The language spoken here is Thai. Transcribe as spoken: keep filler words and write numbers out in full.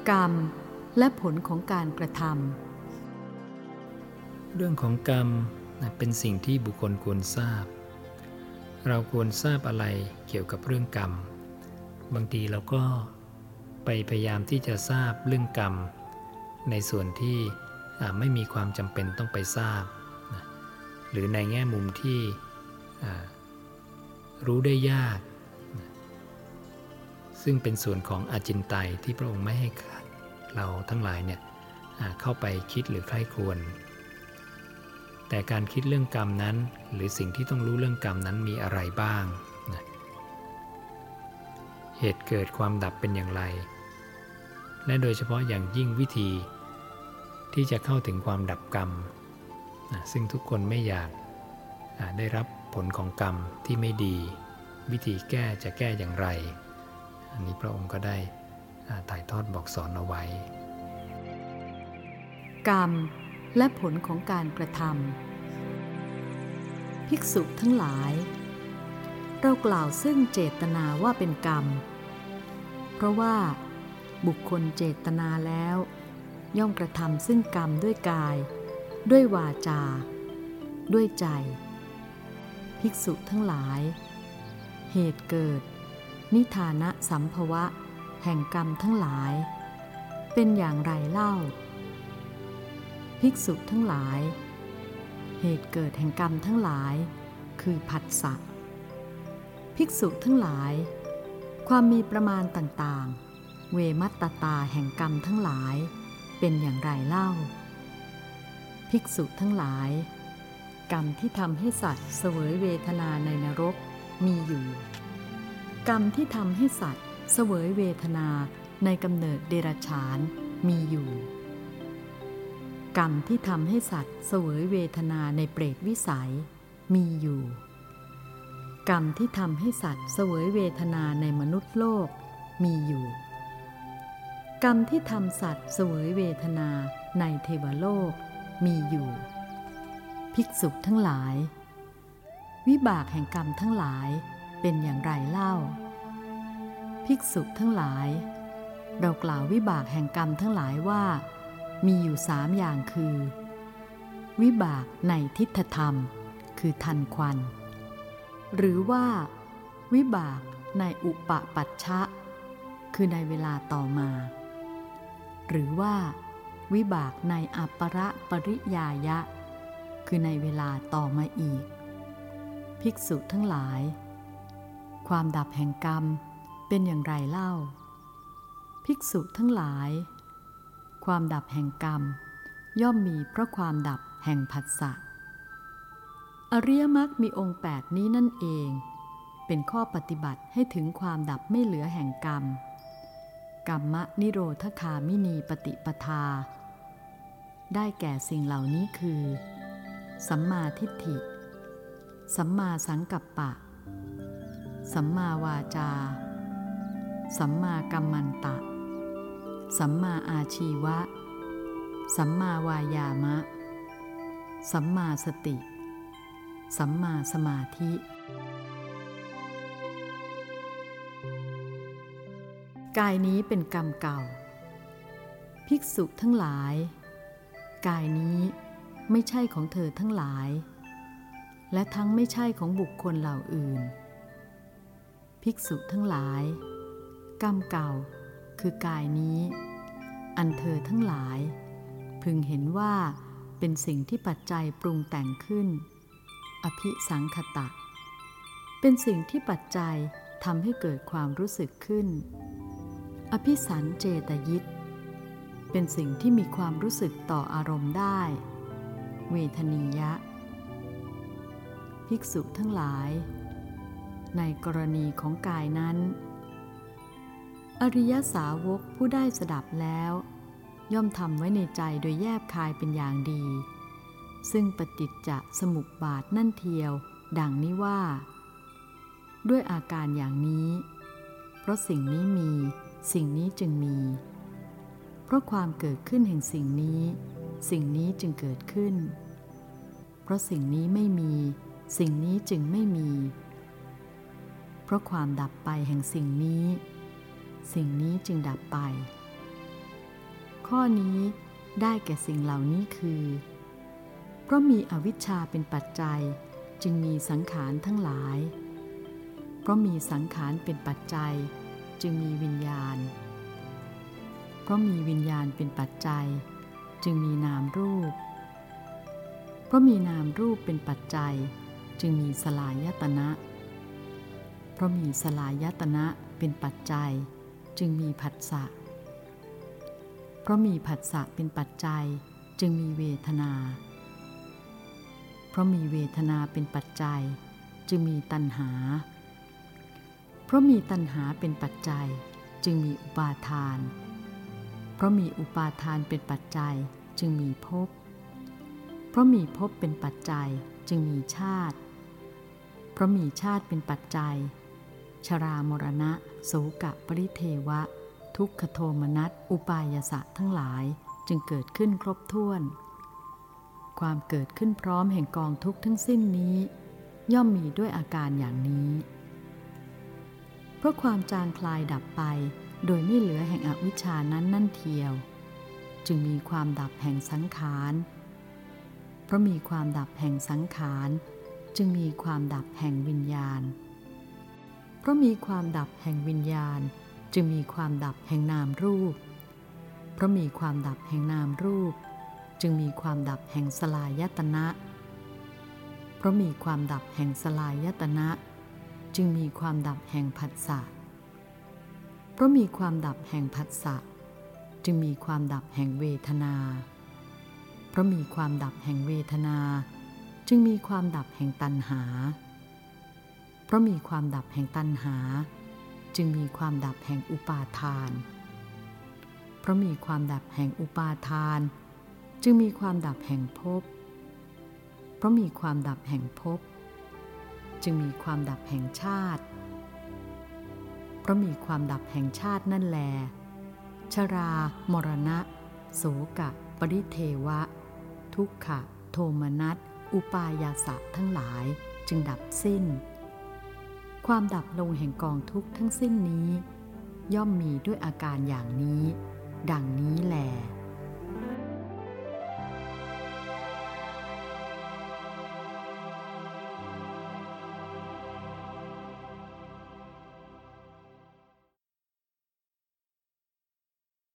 กรรมและผลของการกระทำเรื่องของกรรมเป็นสิ่งที่บุคคลควรทราบเราควรทราบอะไรเกี่ยวกับเรื่องกรรมบางทีเราก็ไปพยายามที่จะทราบเรื่องกรรมในส่วนที่ไม่มีความจำเป็นต้องไปทราบนะหรือในแง่มุมที่รู้ได้ยากนะซึ่งเป็นส่วนของอาจินไตยที่พระองค์ไม่ให้เราทั้งหลายเนี่ยเข้าไปคิดหรือใคร่ครวญแต่การคิดเรื่องกรรมนั้นหรือสิ่งที่ต้องรู้เรื่องกรรมนั้นมีอะไรบ้างนะเหตุเกิดความดับเป็นอย่างไรและโดยเฉพาะอย่างยิ่งวิธีที่จะเข้าถึงความดับกรรมนะซึ่งทุกคนไม่อยากได้รับผลของกรรมที่ไม่ดีวิธีแก้จะแก้อย่างไรอันนี้พระองค์ก็ได้ถ่ายทอดบอกสอนเอาไว้กรรมและผลของการกระทำภิกษุทั้งหลายเรากล่าวซึ่งเจตนาว่าเป็นกรรมเพราะว่าบุคคลเจตนาแล้วย่อมกระทำซึ่งกรรมด้วยกายด้วยวาจาด้วยใจภิกษุทั้งหลายเหตุเกิดนิทานะสัมภวะแห่งกรรมทั้งหลายเป็นอย่างไรเล่าภิกษุทั้งหลายเหตุเกิดแห่งกรรมทั้งหลายคือผัสสะภิกษุทั้งหลายความมีประมาณต่างๆเวมัตตตาแห่งกรรมทั้งหลายเป็นอย่างไรเล่าภิกษุทั้งหลายกรรมที่ทำให้สัตว์เสวยเวทนาในนรกมีอยู่กรรมที่ทำให้สัตว์เสวยเวทนาในกำเนิดเดรัจฉานมีอยู่กรรมที่ทำให้สัตว์เสวยเวทนาในเปรตวิสัยมีอยู่กรรมที่ทำให้สัตว์เสวยเวทนาในมนุษย์โลกมีอยู่กรรมที่ทำสัตว์เสวยเวทนาในเทวโลกมีอยู่ภิกษุทั้งหลายวิบากแห่งกรรมทั้งหลายเป็นอย่างไรเล่าภิกษุทั้งหลายเรากล่าววิบากแห่งกรรมทั้งหลายว่ามีอยู่สามอย่างคือวิบากในทิฏฐธรรมคือทันควันหรือว่าวิบากในอุปปัชชะคือในเวลาต่อมาหรือว่าวิบากในอัปปรปริยายะคือในเวลาต่อมาอีกภิกษุทั้งหลายความดับแห่งกรรมเป็นอย่างไรเล่าภิกษุทั้งหลายความดับแห่งกรรมย่อมมีเพราะความดับแห่งผัสสะอริยมรรคมีองค์แปดนี้นั่นเองเป็นข้อปฏิบัติให้ถึงความดับไม่เหลือแห่งกรรมกัมมนิโรธคามินีปฏิปทาได้แก่สิ่งเหล่านี้คือสัมมาทิฏฐิสัมมาสังกัปปะสัมมาวาจาสัมมากัมมันตะสัมมาอาชีวะสัมมาวายามะสัมมาสติสัมมาสมาธิกายนี้เป็นกรรมเก่าภิกษุทั้งหลายกายนี้ไม่ใช่ของเธอทั้งหลายและทั้งไม่ใช่ของบุคคลเหล่าอื่นภิกษุทั้งหลายกรรมเก่าคือกายนี้อันเธอทั้งหลายพึงเห็นว่าเป็นสิ่งที่ปัจจัยปรุงแต่งขึ้นอภิสังขตะเป็นสิ่งที่ปัจจัยทำให้เกิดความรู้สึกขึ้นอภิสัญเจตยิตเป็นสิ่งที่มีความรู้สึกต่ออารมณ์ได้เวทนียะภิกษุทั้งหลายในกรณีของกายนั้นอริยสาวกผู้ได้สดับแล้วย่อมทำไว้ในใจโดยแยบคายเป็นอย่างดีซึ่งปฏิจจสมุปบาทนั่นเทียวดังนี้ว่าด้วยอาการอย่างนี้เพราะสิ่งนี้มีสิ่งนี้จึงมีเพราะความเกิดขึ้นแห่งสิ่งนี้สิ่งนี้จึงเกิดขึ้นเพราะสิ่งนี้ไม่มีสิ่งนี้จึงไม่มีเพราะความดับไปแห่งสิ่งนี้สิ่งนี้จึงดับไปข้อนี้ได้แก่สิ่งเหล่านี้คือ เพราะมีอวิชชาเป็นปัจจัยจึงมีสังขารทั้งหลายเพราะมีสังขารเป็นปัจจัยจึงมีวิญญาณเพราะมีวิญญาณเป็นปัจจัยจึงมีนามรูปเพราะมีนามรูปเป็นปัจจัยจึงมีสลายตนะเพราะมีสลายตนะเป็นปัจจัยจึงมีผัสสะเพราะมีผัสสะเป็นปัจจัยจึงมีเวทนาเพราะมีเวทนาเป็นปัจจัยจึงมีตัณหาเพราะมีตัณหาเป็นปัจจัยจึงมีอุปาทานเพราะมีอุปาทานเป็นปัจจัยจึงมีภพเพราะมีภพเป็นปัจจัยจึงมีชาติเพราะมีชาติเป็นปัจจัยชรามรณะโสกะปริเทวะทุกขโทมนัสอุปายาสะทั้งหลายจึงเกิดขึ้นครบถ้วนความเกิดขึ้นพร้อมแห่งกองทุกข์ทั้งสิ้นนี้ย่อมมีด้วยอาการอย่างนี้เพราะความจางคลายดับไปโดยไม่เหลือแห่งอวิชชานั้นนั่นเทียวจึงมีความดับแห่งสังขารเพราะมีความดับแห่งสังขารจึงมีความดับแห่งวิญญาณเพราะมีความดับแห่งวิญญาณจึงมีความดับแห่งนามรูปเพราะมีความดับแห่งนามรูปจึงมีความดับแห่งสลายตนะเพราะมีความดับแห่งสลายตนะจึงมีความดับแห่งผัสสะเพราะมีความดับแห่งผัสสะจึงมีความดับแห่งเวทนาเพราะมีความดับแห่งเวทนาจึงมีความดับแห่งตัณหาเพราะมีความดับแห่งตัณหาจึงมีความดับแห่งอุปาทานเพราะมีความดับแห่งอุปาทานจึงมีความดับแห่งภพเพราะมีความดับแห่งภพจึงมีความดับแห่งชาติเพราะมีความดับแห่งชาตินั่นแลชรามรณะโสกะปริเทวะทุกขะโทมนัสอุปายาสะทั้งหลายจึงดับสิ้นความดับลงแห่งกองทุกข์ทั้งสิ้นนี้ย่อมมีด้วยอาการอย่างนี้ดังนี้แล